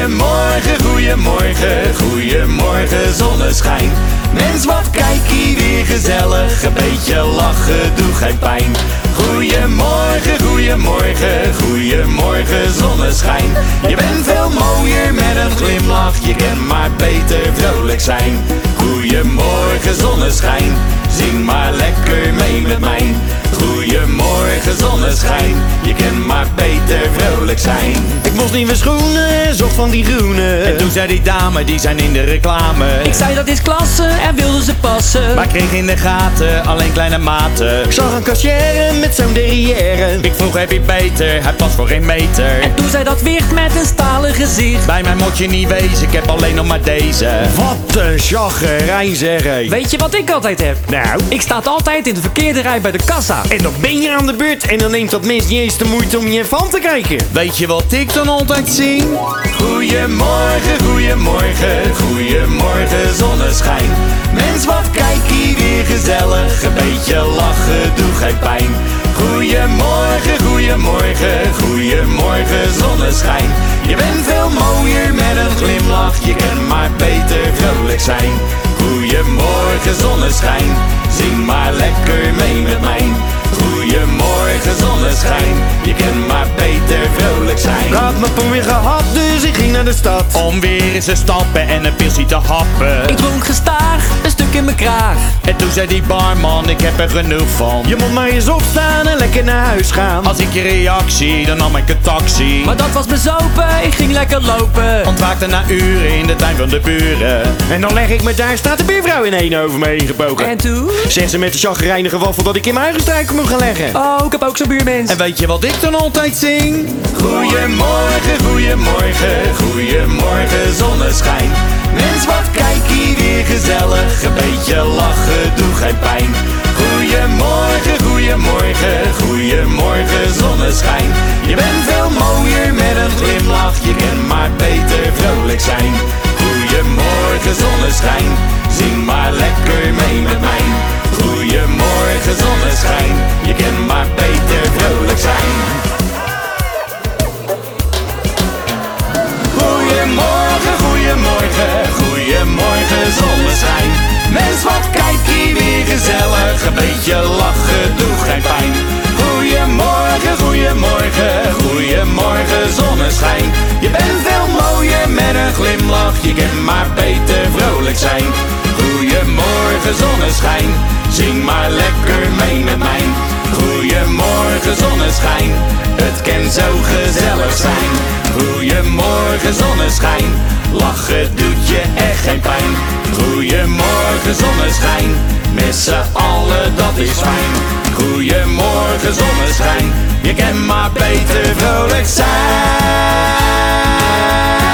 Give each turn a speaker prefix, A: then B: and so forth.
A: Goeiemorgen, goeiemorgen, goeiemorgen zonneschijn. Mens, wat kijk hier weer gezellig, een beetje lachen doet geen pijn. Goeiemorgen, goeiemorgen, goeiemorgen zonneschijn. Je bent veel mooier met een glimlach, je kan maar beter vrolijk zijn. Goeiemorgen zonneschijn, zing maar lekker mee met mij. Goeiemorgen zonneschijn, je kan maar beter vrolijk zijn.
B: Ik moest nieuwe schoenen, zocht van die groene.
A: En toen zei die dame, die zijn in de reclame.
C: Ik zei dat is klasse en wilde ze passen.
A: Maar kreeg in de gaten alleen kleine maten.
B: Ik zag een kassière met zo'n derrière.
A: Ik vroeg heb je beter, hij past voor geen meter.
C: En toen zei dat wicht met een stalen gezicht.
A: Bij mij moet je niet wezen, ik heb alleen nog maar deze.
B: Wat een chagrijn zeg hé.
C: Weet je wat ik altijd heb?
B: Nou,
C: Ik sta altijd in de verkeerde rij bij de kassa.
B: en dan ben je aan de beurt en dan neemt dat mens niet eens de moeite om je van te kijken.
A: Weet je wat ik dan altijd zing? Goeiemorgen, goeiemorgen, goeiemorgen zonneschijn. Mens, wat kijk hier weer gezellig, een beetje lachen doet geen pijn. Goeiemorgen, goeiemorgen, goeiemorgen zonneschijn. Je bent veel mooier met een glimlach, je kan maar beter vrolijk zijn. Goeiemorgen zonneschijn, zing maar lekker mee met mij. Goeiemorgen zonneschijn, je kan maar beter vrolijk zijn.
B: Ik had mijn poen weer gehad, dus ik ging naar de stad.
A: Om weer eens te stappen en een pilsie te happen.
C: Ik dronk gestaag, een stuk in mijn kraag.
A: En toen zei die barman, ik heb er genoeg van.
B: Je moet maar eens opstaan en lekker naar huis gaan.
A: Als ik je reactie, dan nam ik een taxi.
C: Maar dat was bezopen, ik ging lekker lopen.
A: Ontwaakte na uren in de tuin van de buren.
B: En dan leg ik me daar, staat de buurvrouw in één over me heen gebogen.
C: En toen?
B: Zegt ze met de chagrijnige waffel dat ik in mijn eigen struiken moet gaan leggen.
C: Oh, ik heb ook zo'n buurmens.
A: En weet je wat ik dan altijd zing? Goeiemorgen, goeiemorgen, goeiemorgen zonneschijn. Mens, wat kijk hier weer gezellig, een beetje lachen doet geen pijn. Goeiemorgen, goeiemorgen, goeiemorgen zonneschijn. Je bent veel mooier met een glimlach, je kan maar beter vrolijk zijn. Goeiemorgen zonneschijn, zing maar lekker mee met mij. Goeiemorgen zonneschijn, je kan maar beter vrolijk zijn. Goeiemorgen, goeiemorgen, goeiemorgen zonneschijn. Mens, wat kijk hier weer gezellig, een beetje lachen doet geen pijn. Goeiemorgen, goeiemorgen, goeiemorgen zonneschijn. Je bent veel mooier met een glimlach, je kan maar beter vrolijk zijn. Goeiemorgen zonneschijn, zing maar lekker mee met mij. Goeiemorgen zonneschijn, het kan zo gezellig zijn. Goeiemorgen zonneschijn, lachen doet je echt geen pijn. Goeiemorgen zonneschijn, met z'n allen dat is fijn. Goeiemorgen zonneschijn, je kan maar beter vrolijk zijn.